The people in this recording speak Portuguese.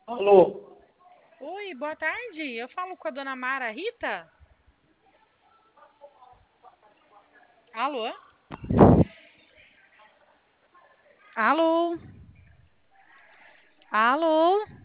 Alô? Oi, boa tarde. Eu falo com a dona Mara Rita? Alô? Alô? Alô?